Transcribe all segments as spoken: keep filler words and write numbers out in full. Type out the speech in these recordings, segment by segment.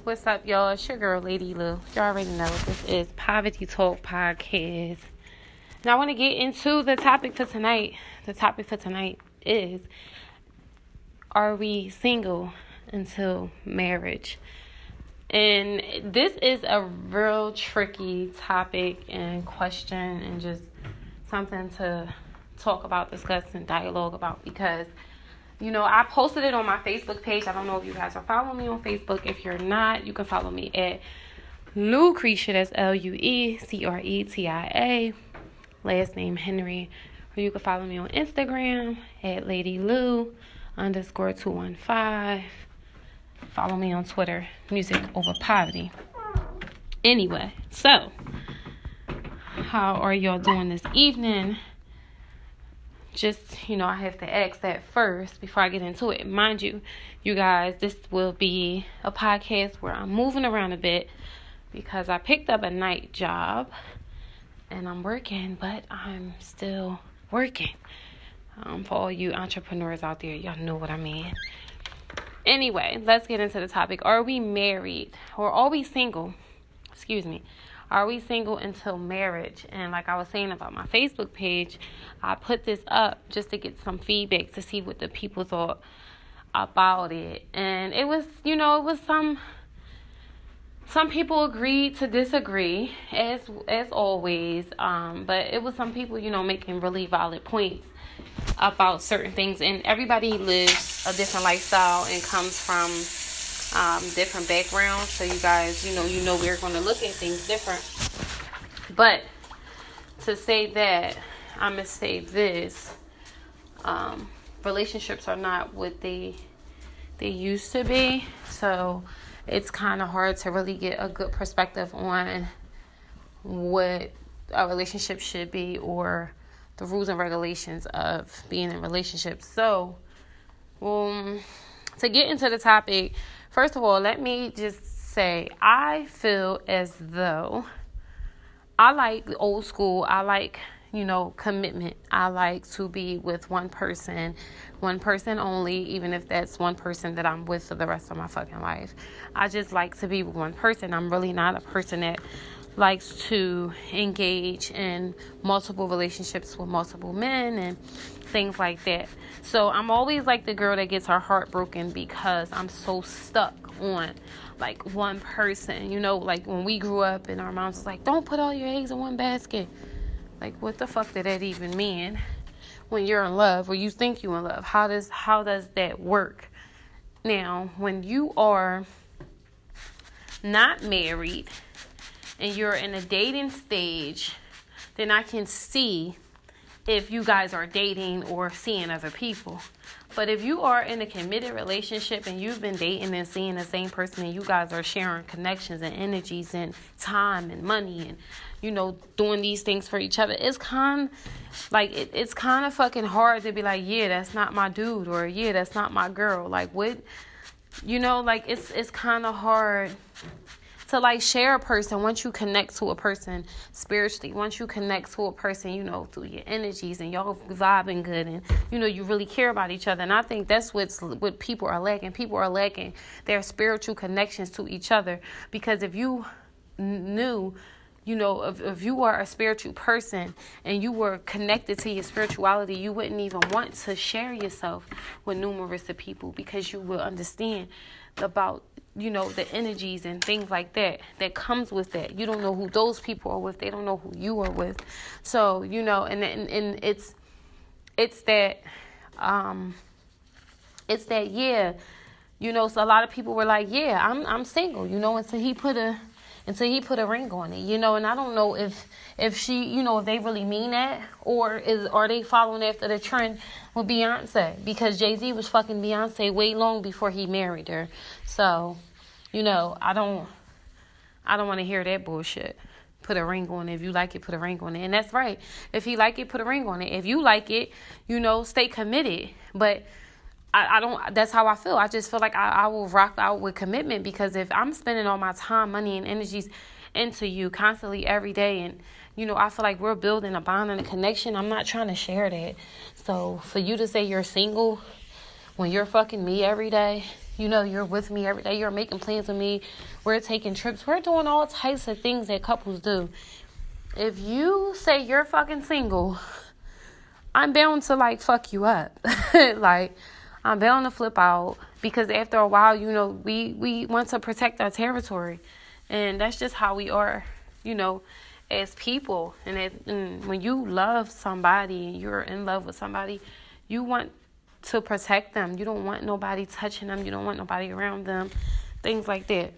What's up, y'all? It's your girl, Lady Lou. You already know this is Poverty Talk Podcast. Now, I want to get into the topic for tonight. The topic for tonight is, are we single until marriage? And this is a real tricky topic and question and just something to talk about, discuss, and dialogue about because You know, I posted it on my Facebook page. I don't know if you guys are following me on Facebook. If you're not, you can follow me at Lucretia. That's L U E C R E T I A. Last name Henry. Or you can follow me on Instagram at Lady Lou underscore two one five. Follow me on Twitter, Music Over Poverty. Anyway, so how are y'all doing this evening? Just, you know, I have to ask that first before I get into it. Mind you, you guys, this will be a podcast where I'm moving around a bit because I picked up a night job and I'm working, but I'm still working. Um, for all you entrepreneurs out there, y'all know what I mean. Anyway, let's get into the topic. Are we married or are we single? Excuse me. Are we single until marriage? And like I was saying about my Facebook page, I put this up just to get some feedback to see what the people thought about it. And it was, you know, it was some some people agreed to disagree, as as always. Um, but it was some people, you know, making really valid points about certain things. And everybody lives a different lifestyle and comes from Um, different backgrounds, so you guys, you know, you know we're going to look at things different. But to say that, I'm going to say this, um, relationships are not what they they used to be, so it's kind of hard to really get a good perspective on what a relationship should be or the rules and regulations of being in relationships. So, um, to get into the topic, first of all, let me just say, I feel as though I like old school. I like, you know, commitment. I like to be with one person, one person only, even if that's one person that I'm with for the rest of my fucking life. I just like to be with one person. I'm really not a person that likes to engage in multiple relationships with multiple men and things like that. So I'm always like the girl that gets her heart broken because I'm so stuck on like one person. You know, like when we grew up and our moms was like, don't put all your eggs in one basket. Like, what the fuck did that even mean? When you're in love or you think you're in love, how does how does that work? Now, when you are not married and you're in a dating stage, then I can see if you guys are dating or seeing other people. But if you are in a committed relationship and you've been dating and seeing the same person and you guys are sharing connections and energies and time and money and, you know, doing these things for each other, it's kind like it, it's kind of fucking hard to be like, yeah, that's not my dude, or yeah, that's not my girl. Like, what, you know, like it's it's kind of hard to like share a person once you connect to a person spiritually, once you connect to a person, you know, through your energies and y'all vibing good and, you know, you really care about each other. And I think that's what's what people are lacking. People are lacking their spiritual connections to each other, because if you knew, you know, if, if you are a spiritual person and you were connected to your spirituality, you wouldn't even want to share yourself with numerous of people, because you will understand about, you know, the energies and things like that that comes with that. You don't know who those people are with. They don't know who you are with. So, you know, and and, and it's it's that um it's that yeah, you know, so a lot of people were like, yeah, I'm I'm single, you know, until he put a until he put a ring on it, you know, and I don't know if if she, you know, if they really mean that, or is are they following after the trend with Beyonce, because Jay-Z was fucking Beyonce way long before he married her. So, you know, I don't I don't want to hear that bullshit. Put a ring on it. If you like it, put a ring on it. And that's right. If he like it, put a ring on it. If you like it, you know, stay committed. But I, I don't, that's how I feel. I just feel like I, I will rock out with commitment, because if I'm spending all my time, money, and energies into you constantly every day, and, you know, I feel like we're building a bond and a connection, I'm not trying to share that. So for you to say you're single when you're fucking me every day, You know, you're with me every day. You're making plans with me. We're taking trips. We're doing all types of things that couples do. If you say you're fucking single, I'm bound to, like, fuck you up. Like, I'm bound to flip out. Because after a while, you know, we, we want to protect our territory. And that's just how we are, you know, as people. And, as, and when you love somebody and you're in love with somebody, you want to protect them. You don't want nobody touching them. You don't want nobody around them. Things like that.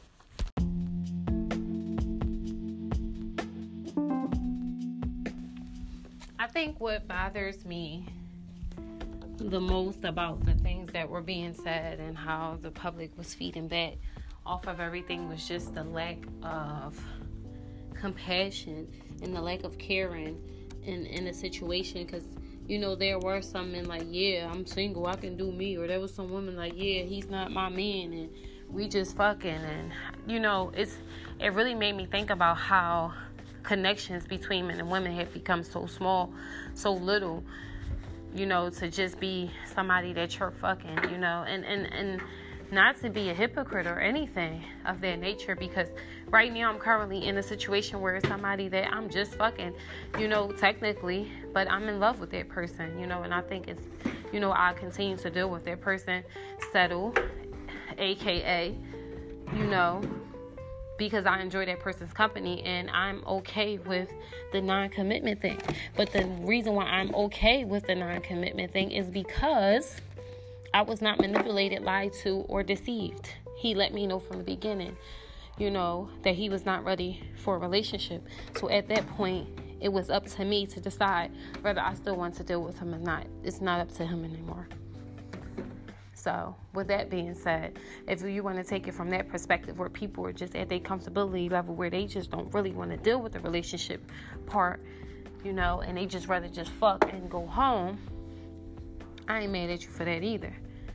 I think what bothers me the most about the things that were being said and how the public was feeding back off of everything was just the lack of compassion and the lack of caring in, in a situation. Because, you know, there were some men like, yeah, I'm single, I can do me. Or there was some women like, yeah, he's not my man, and we just fucking. And, you know, it's it really made me think about how connections between men and women have become so small, so little, you know, to just be somebody that you're fucking, you know, and, and, and not to be a hypocrite or anything of that nature, because right now I'm currently in a situation where it's somebody that I'm just fucking, you know, technically, but I'm in love with that person, you know, and I think it's, you know, I continue to deal with that person, settle, aka, you know, because I enjoy that person's company and I'm okay with the non-commitment thing. But the reason why I'm okay with the non-commitment thing is because I was not manipulated, lied to, or deceived. He let me know from the beginning, you know, that he was not ready for a relationship. So at that point, it was up to me to decide whether I still want to deal with him or not. It's not up to him anymore. So, with that being said, if you want to take it from that perspective where people are just at their comfortability level where they just don't really want to deal with the relationship part, you know, and they just rather just fuck and go home, I ain't mad at you for that either.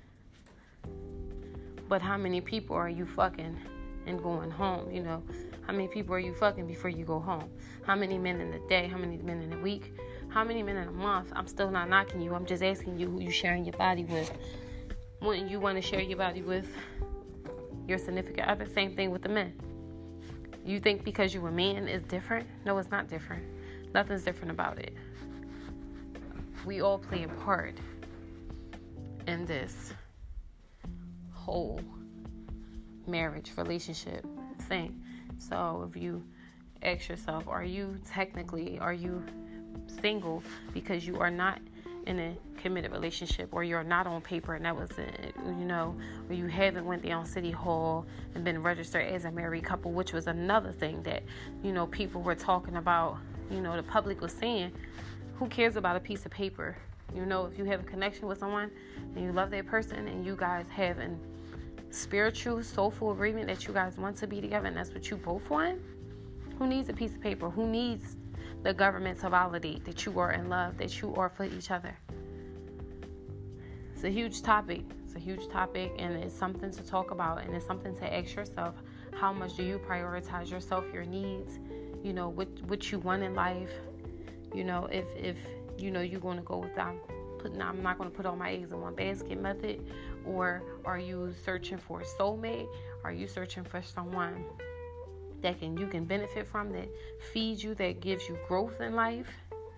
But how many people are you fucking and going home, you know? How many people are you fucking before you go home? How many men in a day? How many men in a week? How many men in a month? I'm still not knocking you. I'm just asking you who you sharing your body with. Wouldn't you want to share your body with your significant other? Same thing with the men. You think because you're a man is different? No, it's not different. Nothing's different about it. We all play a part in this whole marriage relationship thing. So if you ask yourself, are you technically, are you single because you are not in a committed relationship, or you're not on paper and that was it, you know, or you haven't went down City Hall and been registered as a married couple, which was another thing that, you know, people were talking about, you know, the public was saying, who cares about a piece of paper? You know, if you have a connection with someone and you love that person and you guys have a spiritual, soulful agreement that you guys want to be together and that's what you both want, who needs a piece of paper? Who needs the government to validate that you are in love, that you are for each other? It's a huge topic. It's a huge topic, and it's something to talk about, and it's something to ask yourself. How much do you prioritize yourself, your needs, you know, what what you want in life? You know, if if you know you're going to go with that, putting I'm not going to put all my eggs in one basket method, or are you searching for a soulmate? Are you searching for someone that can you can benefit from, that feeds you, that gives you growth in life?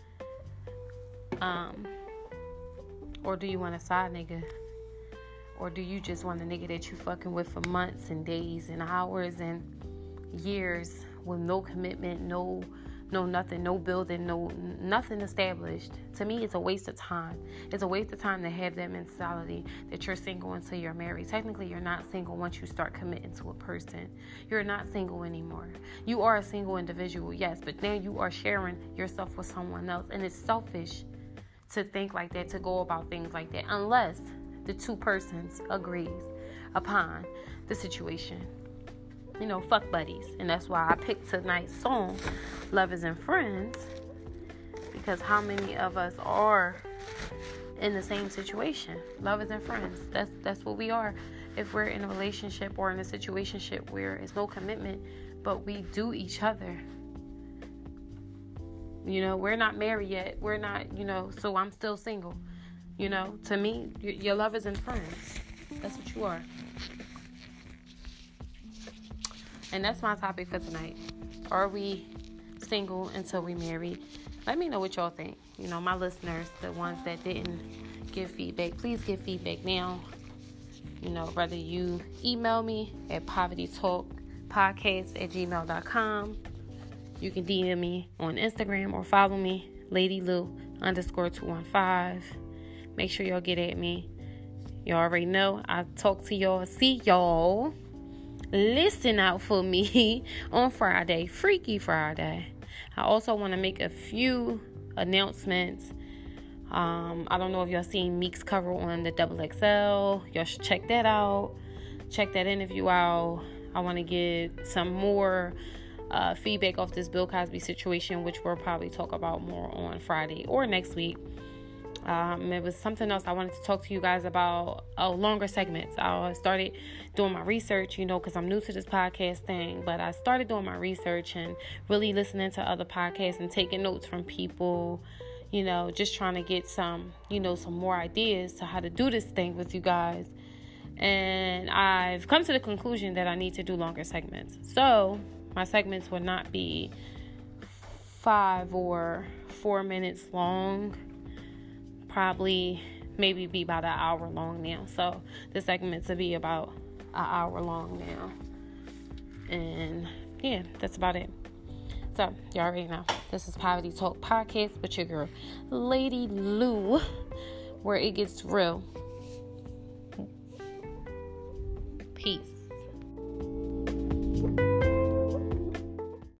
Um, or do you want a side nigga? Or do you just want a nigga that you fucking with for months and days and hours and years with no commitment, no no nothing, no building, no nothing established? To me, it's a waste of time. It's a waste of time to have that mentality that you're single until you're married. Technically, you're not single once you start committing to a person. You're not single anymore. You are a single individual, yes, but now you are sharing yourself with someone else, and it's selfish to think like that, to go about things like that, unless the two persons agrees upon the situation. You know, fuck buddies. And that's why I picked tonight's song, Lovers and Friends, because how many of us are in the same situation? Lovers and friends. That's that's what we are. If we're in a relationship or in a situationship where it's no commitment, but we do each other. You know, we're not married yet. We're not, you know, so I'm still single. You know, to me, your lovers and friends. That's what you are. And that's my topic for tonight. Are we single until we marry? Let me know what y'all think. You know, my listeners, the ones that didn't give feedback, please give feedback now. You know, whether you email me at poverty talk podcast at gmail dot com. You can D M me on Instagram or follow me, LadyLou underscore two one five. Make sure y'all get at me. Y'all already know I talk to y'all. See y'all. Listen out for me on Friday, Freaky Friday. I also want to make a few announcements. Um, I don't know if y'all seen Meek's cover on the double X L. Y'all should check that out. Check that interview out. I want to get some more uh, feedback off this Bill Cosby situation, which we'll probably talk about more on Friday or next week. Um, it was something else I wanted to talk to you guys about, uh, longer segments. I started doing my research, you know, because I'm new to this podcast thing, but I started doing my research and really listening to other podcasts and taking notes from people, you know, just trying to get some, you know, some more ideas to how to do this thing with you guys. And I've come to the conclusion that I need to do longer segments. So my segments will not be five or four minutes long. Probably maybe be about an hour long now. So the segments will be about an hour long now. And yeah, that's about it. So y'all already know. This is Poverty Talk Podcast with your girl, Lady Lou, where it gets real. Peace.